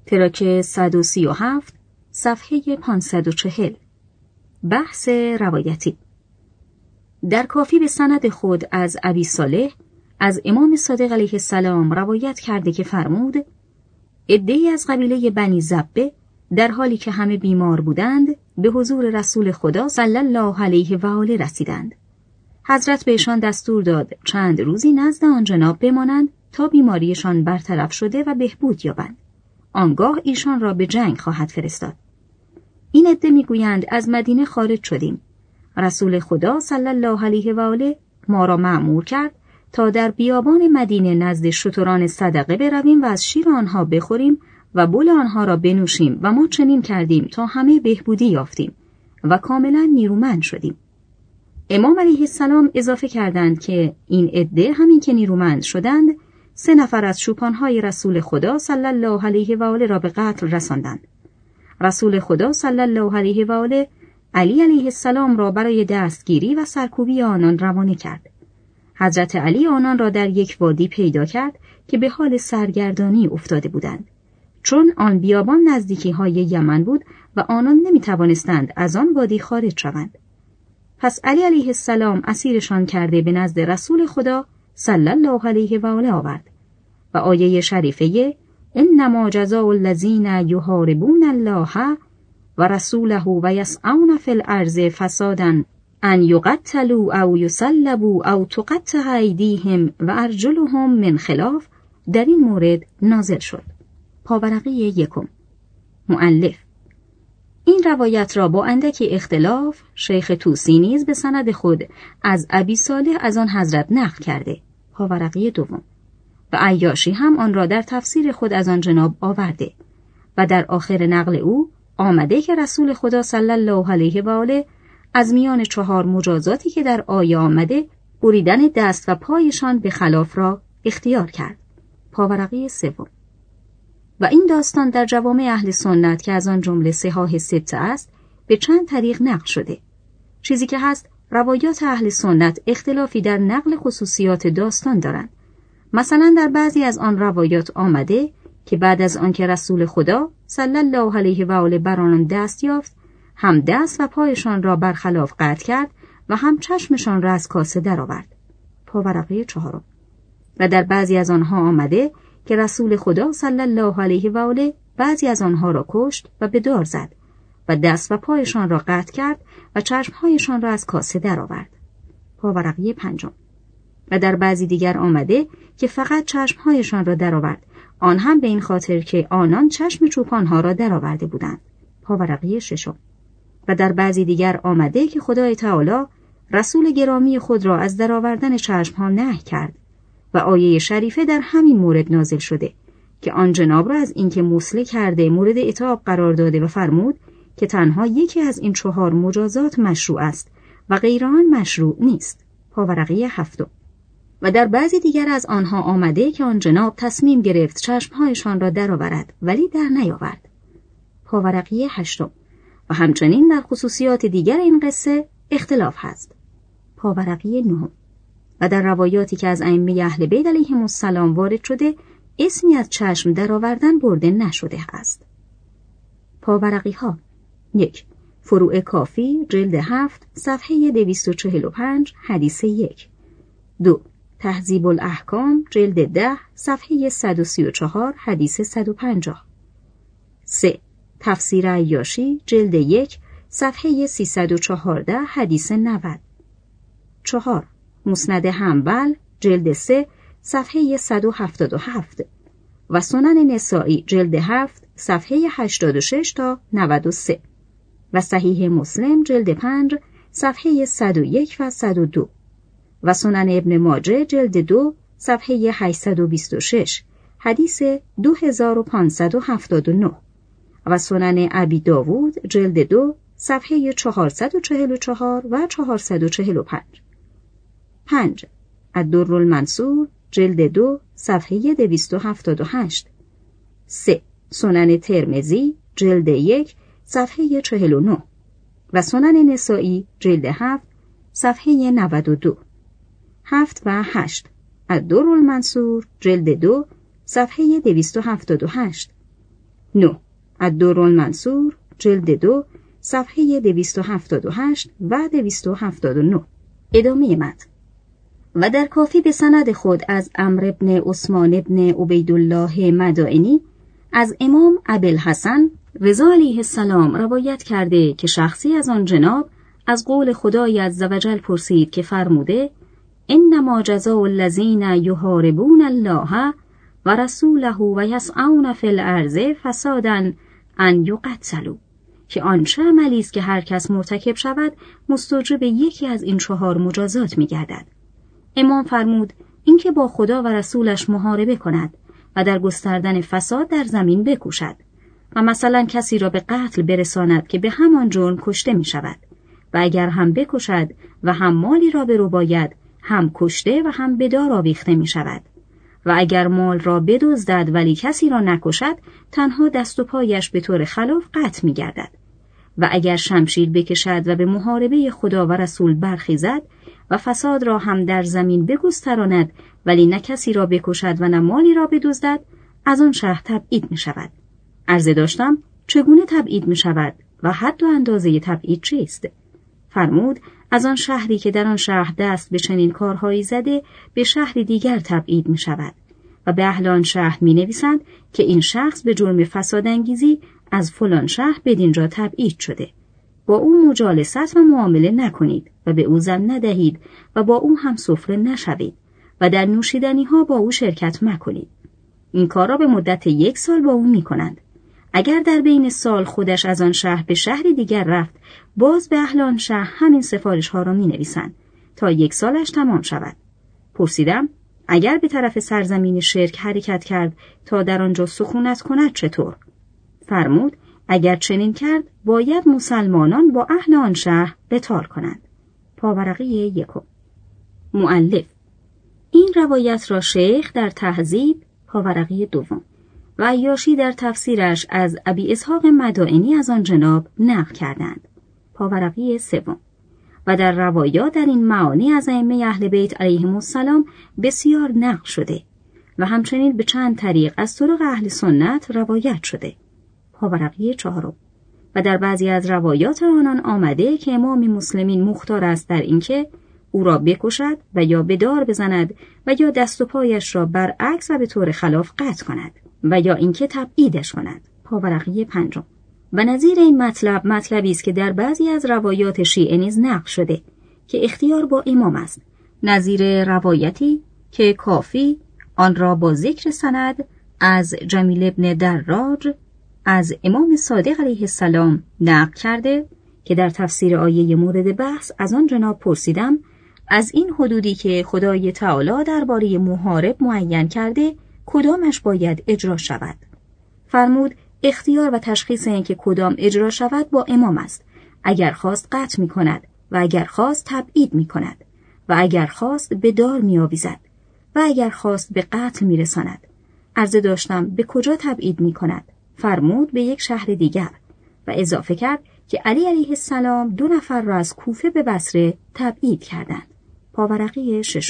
تراک 137 صفحه 540. بحث روایتی. در کافی به سند خود از ابی صالح از امام صادق علیه السلام روایت کرده که فرمود: عده‌ای از قبیله بنی زبه در حالی که همه بیمار بودند به حضور رسول خدا صلی الله علیه و آله رسیدند. حضرت بهشان دستور داد چند روزی نزد آن جناب بمانند تا بیماریشان برطرف شده و بهبود یابند. آنگاه ایشان را به جنگ خواهد فرستاد. این عده میگویند از مدینه خارج شدیم. رسول خدا صلی الله علیه و آله ما را مأمور کرد تا در بیابان مدینه نزد شتران صدقه برویم و از شیر آنها بخوریم و بول آنها را بنوشیم و ما چنین کردیم تا همه بهبودی یافتیم و کاملا نیرومند شدیم. امام علیه السلام اضافه کردند که این عده همین که نیرومند شدند 3 نفر از چوپانهای رسول خدا صلی الله علیه و آله را به قتل رساندند. رسول خدا صلی الله علیه و آله علی علیه السلام را برای دستگیری و سرکوبی آنان روانه کرد. حضرت علی آنان را در یک وادی پیدا کرد که به حال سرگردانی افتاده بودند، چون آن بیابان نزدیکی های یمن بود و آنان نمی توانستند از آن وادی خارج شوند. پس علی علیه السلام اسیرشان کرده به نزد رسول خدا صلی الله علیه و آله آورد و آیه شریفه انما جزاء الذین یحاربون الله و رسوله و یسعون فی الارض فسادا ان یقتلوا او یصلبوا او تقطع ایدیهم و ارجلهم من خلاف در این مورد نازل شد. پاورقی 1. مؤلف: این روایت را با اندکی اختلاف شیخ طوسی نیز به سند خود از ابی صالح از آن حضرت نقل کرده. پاورقی 2. و عیاشی هم آن را در تفسیر خود از آن جناب آورده و در آخر نقل او آمده که رسول خدا صلی الله علیه و آله از میان 4 مجازاتی که در آیه آمده بریدن دست و پایشان به خلاف را اختیار کرد. پاورقی 3. و این داستان در جوامع اهل سنت که از آن جمله صحاح 6 است به چند طریق نقل شده. چیزی که هست روایات اهل سنت اختلافی در نقل خصوصیات داستان دارند. مثلا در بعضی از آن روایات آمده که بعد از آن که رسول خدا صلی الله علیه و آله بر آنان دست یافت، هم دست و پایشان را برخلاف قطع کرد و هم چشمشان را از کاسه درآورد. پاورقی 4. و در بعضی از آنها آمده که رسول خدا صلی الله علیه و آله بعضی از آنها را کشت و به دار زد و دست و پایشان را قطع کرد و چشمهایشان را از کاسه درآورد. پاورقی 5. و در بعضی دیگر آمده که فقط چشمهایشان را درآورد، آن هم به این خاطر که آنان چشم چوپانها را درآورده بودند. پاورقی 6. و در بعضی دیگر آمده که خدای تعالی رسول گرامی خود را از درآوردن چشمها نهی کرد و آیه شریفه در همین مورد نازل شده که آن جناب را از اینکه مسله کرده مورد عتاب قرار داده و فرمود که تنها یکی از این 4 مجازات مشروع است و غیر آن مشروع نیست. پاورقی 7. و در بعضی دیگر از آنها آمده که آن جناب تصمیم گرفت چشمهایشان را درآورد ولی در نیاورد. پاورقی 8. و همچنین در خصوصیات دیگر این قصه اختلاف هست. پاورقی 9. و در روایاتی که از ائمه اهل بیت علیهم السلام وارد شده اسمی از چشم درآوردن برده نشده است. پاورقی ها: 1. فروع کافی جلد 7 صفحه 245 حدیث 1. 2. تهذیب الاحکام جلد 10 صفحه 134 حدیث 150. 3. تفسیر عیاشی جلد 1 صفحه 314 حدیث 90. 4. مسند حنبل جلد 3 صفحه 177 و سنن نسائی جلد 7 صفحه 86 تا 93 و صحیح مسلم جلد 5 صفحه 101 و 102 و سنن ابن ماجه جلد 2 صفحه 826 حدیث 2579 و سنن ابی داوود جلد 2 صفحه 444 و 445. 5. الدر المنصور جلد 2 صفحه 278. 3. سنن ترمذی جلد 1 صفحه 49 و سنن نسائی جلد 7 صفحه 92. 7 و 8. الدر المنصور جلد 2 صفحه 278. 9. الدرالمنصور جلد 2 صفحه 278 و 279. ادامه متن. و در کافی به سند خود از عمرو بن عثمان بن عبیدالله مدائنی از امام ابوالحسن رضا علیه السلام روایت کرده که شخصی از آن جناب از قول خدای عزوجل پرسید که فرموده انما جزاء الذین یحاربون الله و رسوله و یسعون فی الارض فسادا ان یقتلوا، که آنچه عملی است که هر کس مرتکب شود مستوجب یکی از این 4 مجازات می‌گردد. امام فرمود اینکه با خدا و رسولش محاربه کند و در گستردن فساد در زمین بکوشد و مثلا کسی را به قتل برساند که به همان جرم کشته می شود و اگر هم بکشد و هم مالی را برباید هم کشته و هم به دار آویخته می شود و اگر مال را بدزدد ولی کسی را نکشد تنها دست و پایش به طور خلاف قطع می گردد و اگر شمشیر بکشد و به محاربه خدا و رسول برخیزد و فساد را هم در زمین بگستراند ولی نه کسی را بکشد و نه مالی را بدزدد از آن شهر تبعید می شود. عرضه داشتم چگونه تبعید می شود و حد و اندازه تبعید چیست؟ فرمود از آن شهری که در آن شهر دست به چنین کارهایی زده به شهری دیگر تبعید می شود و به اهل آن شهر می نویسند که این شخص به جرم فساد انگیزی از فلان شهر بدینجا تبعید شده. با او مجالست و معامله نکنید و به او زن ندهید و با او هم سفره نشوید و در نوشیدنی ها با او شرکت مکنید. این کار را به مدت 1 سال با او می کنند. اگر در بین سال خودش از آن شهر به شهری دیگر رفت باز به اهل آن شهر همین سفارش ها را می نویسند تا 1 سالش تمام شود. پرسیدم اگر به طرف سرزمین شرک حرکت کرد تا در آنجا سکونت کند چطور؟ فرمود اگر چنین کرد باید مسلمانان با اهل آن شهر قتال کنند. پاورقی 1. مؤلف این روایت را شیخ در تهذیب پاورقی 2 و عیاشی در تفسیرش از ابی اسحاق مدائنی از آن جناب نقل کردند. پاورقی 3 و در روایات در این معانی از ائمه اهل بیت علیهم السلام بسیار نقل شده و همچنین به چند طریق از طرق اهل سنت روایت شده. پاورقی 4 و در بعضی از روایات آنان آمده که امام مسلمین مختار است در اینکه او را بکشد و یا به دار بزند و یا دست و پایش را برعکس و به طور خلاف قطع کند و یا اینکه تبعیدش کند. پاورقی 5 و نظیر این مطلبی است که در بعضی از روایات شیعه نیز نقل شده که اختیار با امام است، نظیر روایتی که کافی آن را با ذکر سند از جمیل ابن دراج از امام صادق علیه السلام نقل کرده که در تفسیر آیه مورد بحث از آن جناب پرسیدم از این حدودی که خدای تعالی درباره محارب معین کرده کدامش باید اجرا شود؟ فرمود اختیار و تشخیص این که کدام اجرا شود با امام است. اگر خواست قطع می کند و اگر خواست تبعید می کند و اگر خواست به دار می آویزد و اگر خواست به قتل می رساند. عرضه داشتم به کجا تبعید می کند؟ فرمود به یک شهر دیگر و اضافه کرد که علی علیه السلام 2 نفر را از کوفه به بصره تبعید کردند. پاورقی 6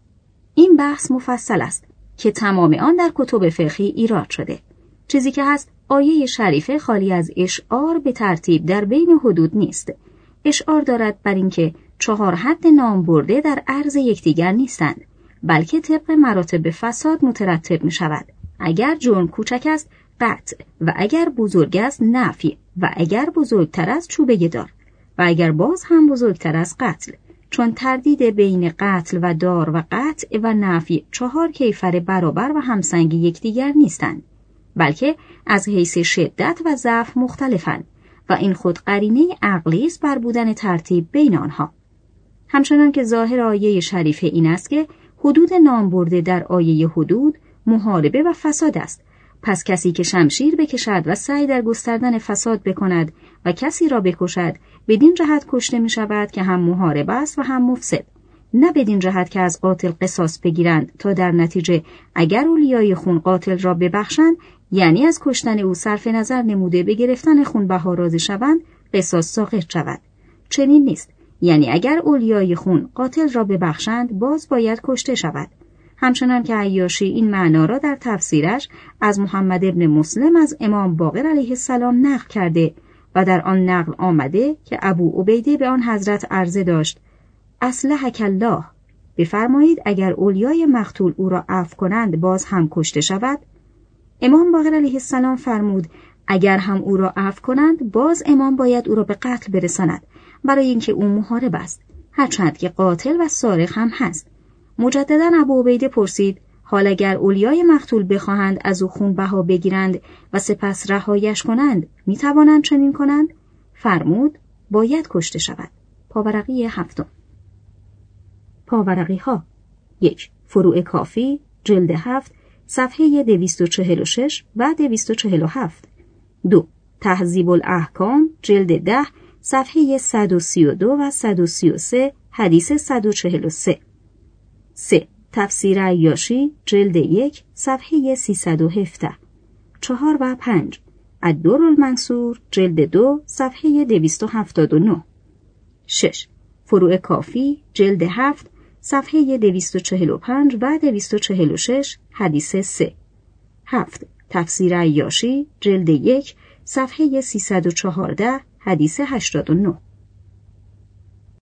این بحث مفصل است که تمام آن در کتب فقهی ایراد شده. چیزی که هست آیه شریفه خالی از اشعار به ترتیب در بین حدود نیست. اشعار دارد بر اینکه 4 حد نام برده در عرض یکدیگر نیستند، بلکه طبق مراتب فساد مترتب می شود. اگر جرم کوچک است قطع و اگر بزرگ است نفی و اگر بزرگتر است چوبه دار و اگر باز هم بزرگتر است قتل، چون تردید بین قتل و دار و قطع و نفی 4 کیفر برابر و همسنگ یکدیگر نیستند، بلکه از حیث شدت و ضعف مختلفند و این خود قرینه عقلی است بر بودن ترتیب بین آنها. همچنان که ظاهر آیه شریفه این است که حدود نام برده در آیه حدود محاربه و فساد است. پس کسی که شمشیر بکشد و سعی در گستردن فساد بکند و کسی را بکشد بدین جهت کشته می شود که هم محارب است و هم مفسد، نه بدین جهت که از قاتل قصاص بگیرند تا در نتیجه اگر اولیای خون قاتل را ببخشند، یعنی از کشتن او صرف نظر نموده به گرفتن خون بها راضی شوند، قصاص ساقط شود. چنین نیست، یعنی اگر اولیای خون قاتل را ببخشند باز باید کشته شود همچنان که عیاشی این معنا را در تفسیرش از محمد ابن مسلم از امام باقر علیه السلام نقل کرده و در آن نقل آمده که ابو عبیده به آن حضرت عرضه داشت: اصلحک الله، بفرمایید اگر اولیای مقتول او را عفو کنند باز هم کشته شود؟ امام باقر علیه السلام فرمود: اگر هم او را عفو کنند باز امام باید او را به قتل برساند، برای اینکه او محارب است، هرچند که قاتل و سارق هم هست. مجددا ابو عبیده پرسید: حال اگر اولیای مقتول بخواهند از او خون بها بگیرند و سپس رهایش کنند می توانند چنین کنند؟ فرمود: باید کشته شود. پاورقی 7. پاورقی ها 1. فروع کافی جلد 7 صفحه 246 و 247. 2. تهذیب الاحکام جلد 10 صفحه 132 و 133 حدیث 143. 3. تفسیر عیاشی جلد 1 صفحه 317. 4 و 5. الدر المنصور جلد 2 صفحه 279. 6. فروع کافی جلد 7 صفحه 245 و 246 حدیث 3. 7. تفسیر عیاشی جلد 1 صفحه 314 حدیث 89.